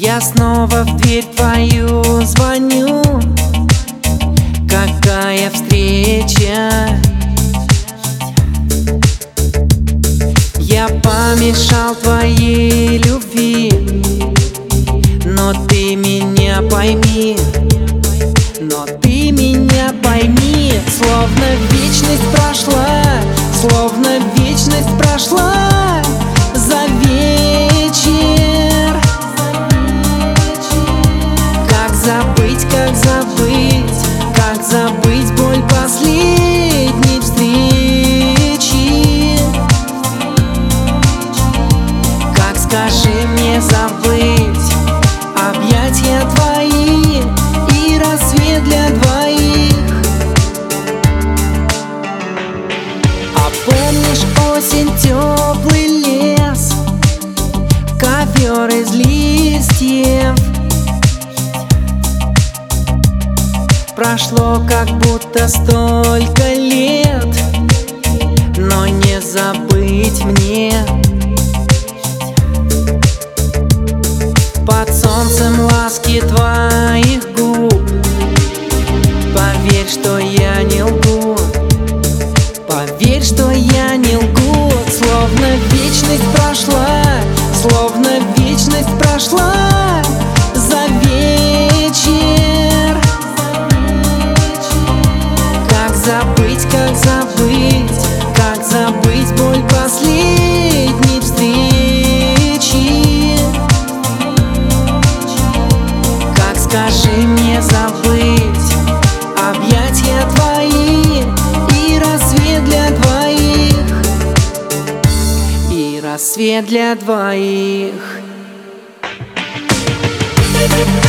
Я снова в дверь твою звоню. Какая встреча! Я помешал твоей любви, но ты меня пойми, но ты меня пойми. Словно вечность прошла, словно вечность прошла за вечер. Как забыть, как забыть, как забыть боль последней встречи? Как, скажи мне, забыть объятия твои и рассвет для двоих? А помнишь осень, теплый лес, ковер из листьев? Прошло как будто столько лет, но не забыть мне. Под солнцем ласки твоих губ, поверь, что я не лгу, поверь, что я не лгу. Словно вечность прошла, словно вечность прошла за вечер. Как забыть, как забыть, как забыть боль последней встречи? Как, скажи мне, забыть объятия твои и рассвет для двоих, и рассвет для двоих?